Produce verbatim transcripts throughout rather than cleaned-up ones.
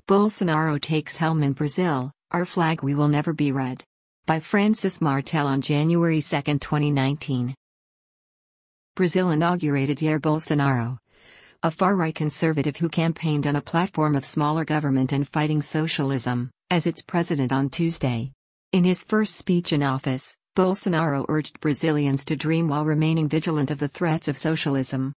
Bolsonaro takes helm in Brazil, Our Flag We Will Never Be Red. By Francis Martel on January second, twenty nineteen. Brazil inaugurated Jair Bolsonaro, a far-right conservative who campaigned on a platform of smaller government and fighting socialism, as its president on Tuesday. In his first speech in office, Bolsonaro urged Brazilians to dream while remaining vigilant of the threats of socialism.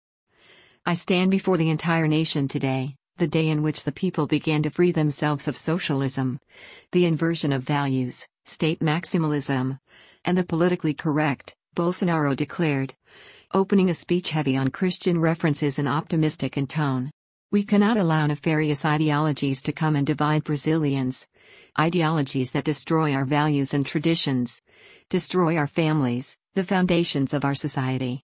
I stand before the entire nation today, the day in which the people began to free themselves of socialism, the inversion of values, state maximalism, and the politically correct, Bolsonaro declared, opening a speech heavy on Christian references and optimistic in tone. We cannot allow nefarious ideologies to come and divide Brazilians, ideologies that destroy our values and traditions, destroy our families, the foundations of our society.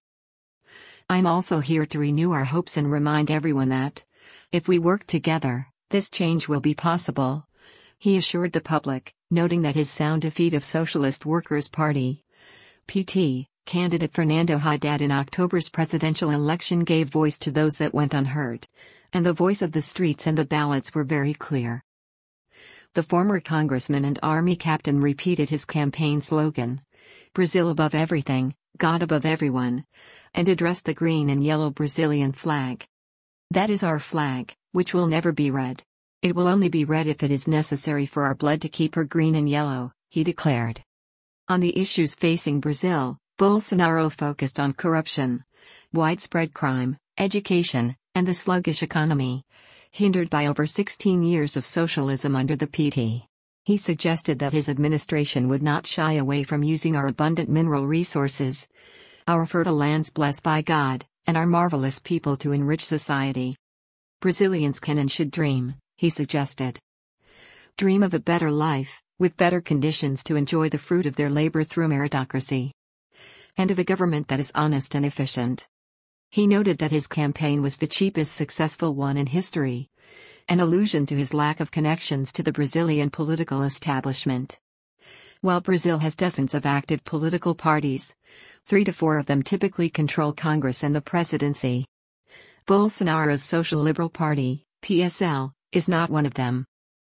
I'm also here to renew our hopes and remind everyone that, if we work together, this change will be possible, he assured the public, noting that his sound defeat of Socialist Workers' Party P T candidate Fernando Haddad in October's presidential election gave voice to those that went unheard, and the voice of the streets and the ballots were very clear. The former congressman and army captain repeated his campaign slogan, Brazil above everything, God above everyone, and addressed the green and yellow Brazilian flag. That is our flag, which will never be red. It will only be red if it is necessary for our blood to keep her green and yellow, he declared. On the issues facing Brazil, Bolsonaro focused on corruption, widespread crime, education, and the sluggish economy, hindered by over sixteen years of socialism under the P T. He suggested that his administration would not shy away from using our abundant mineral resources, our fertile lands blessed by God, and our marvelous people to enrich society. Brazilians can and should dream, he suggested. Dream of a better life, with better conditions to enjoy the fruit of their labor through meritocracy. And of a government that is honest and efficient. He noted that his campaign was the cheapest successful one in history, an allusion to his lack of connections to the Brazilian political establishment. While Brazil has dozens of active political parties, three to four of them typically control Congress and the presidency. Bolsonaro's Social Liberal Party, P S L, is not one of them.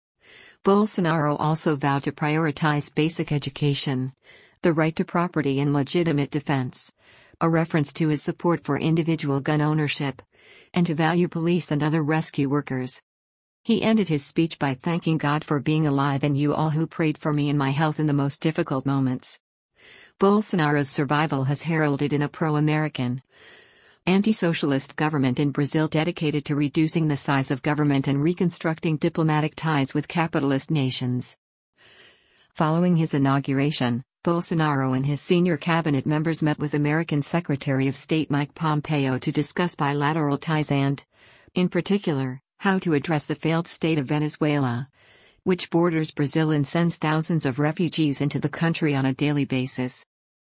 Bolsonaro also vowed to prioritize basic education, the right to property and legitimate defense, a reference to his support for individual gun ownership, and to value police and other rescue workers. He ended his speech by thanking God for being alive and you all who prayed for me and my health in the most difficult moments. Bolsonaro's survival has heralded in a pro-American, anti-socialist government in Brazil dedicated to reducing the size of government and reconstructing diplomatic ties with capitalist nations. Following his inauguration, Bolsonaro and his senior cabinet members met with American Secretary of State Mike Pompeo to discuss bilateral ties and, in particular, how to address the failed state of Venezuela, which borders Brazil and sends thousands of refugees into the country on a daily basis.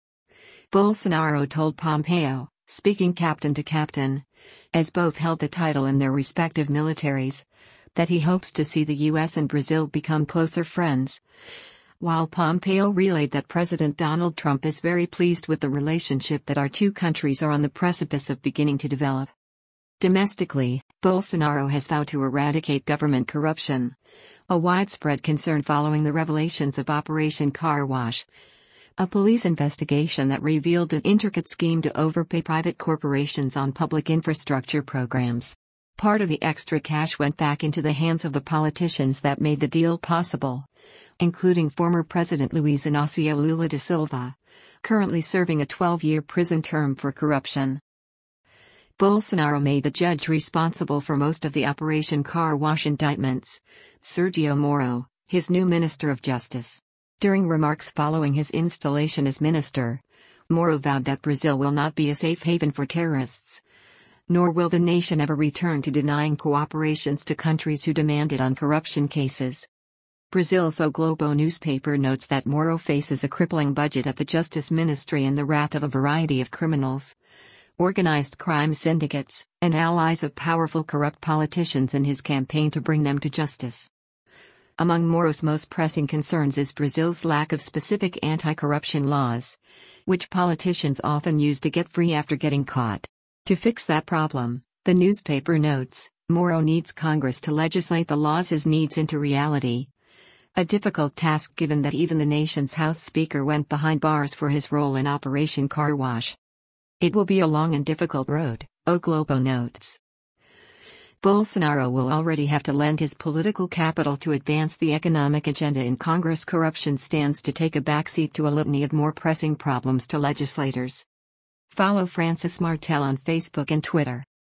Bolsonaro told Pompeo, speaking captain to captain, as both held the title in their respective militaries, that he hopes to see the U S and Brazil become closer friends, while Pompeo relayed that President Donald Trump is very pleased with the relationship that our two countries are on the precipice of beginning to develop. Domestically, Bolsonaro has vowed to eradicate government corruption, a widespread concern following the revelations of Operation Car Wash, a police investigation that revealed an intricate scheme to overpay private corporations on public infrastructure programs. Part of the extra cash went back into the hands of the politicians that made the deal possible, including former President Luiz Inácio Lula da Silva, currently serving a twelve-year prison term for corruption. Bolsonaro made the judge responsible for most of the Operation Car Wash indictments, Sergio Moro, his new Minister of Justice. During remarks following his installation as minister, Moro vowed that Brazil will not be a safe haven for terrorists, nor will the nation ever return to denying cooperations to countries who demand it on corruption cases. Brazil's O Globo newspaper notes that Moro faces a crippling budget at the Justice Ministry and the wrath of a variety of criminals, organized crime syndicates, and allies of powerful corrupt politicians in his campaign to bring them to justice. Among Moro's most pressing concerns is Brazil's lack of specific anti-corruption laws, which politicians often use to get free after getting caught. To fix that problem, the newspaper notes, Moro needs Congress to legislate the laws his needs into reality. A difficult task given that even the nation's House Speaker went behind bars for his role in Operation Car Wash. It will be a long and difficult road, O Globo notes. Bolsonaro will already have to lend his political capital to advance the economic agenda in Congress. Corruption stands to take a backseat to a litany of more pressing problems to legislators. Follow Francis Martel on Facebook and Twitter.